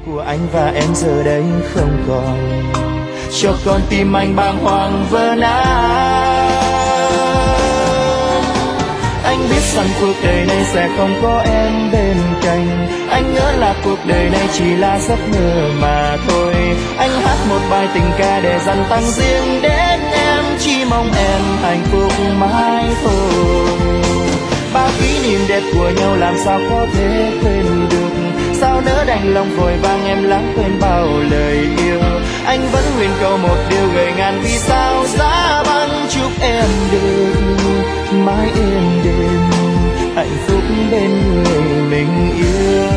của anh và em giờ đây không còn, cho con tim anh bàng hoàng vỡ nát. Anh biết rằng cuộc đời này sẽ không có em bên cạnh, anh ngỡ là cuộc đời này chỉ là giấc mơ mà thôi. Anh hát một bài tình ca để dành tặng riêng đến em, chỉ mong em hạnh phúc mãi thôi. Bao kỷ niệm đẹp của nhau làm sao có thể quên được, sao nỡ đành lòng vội vàng em lãng quên bao lời yêu. Anh vẫn nguyện cầu một điều gửi ngàn vì sao giá băng, chúc em được mãi êm đềm hạnh phúc bên người mình yêu.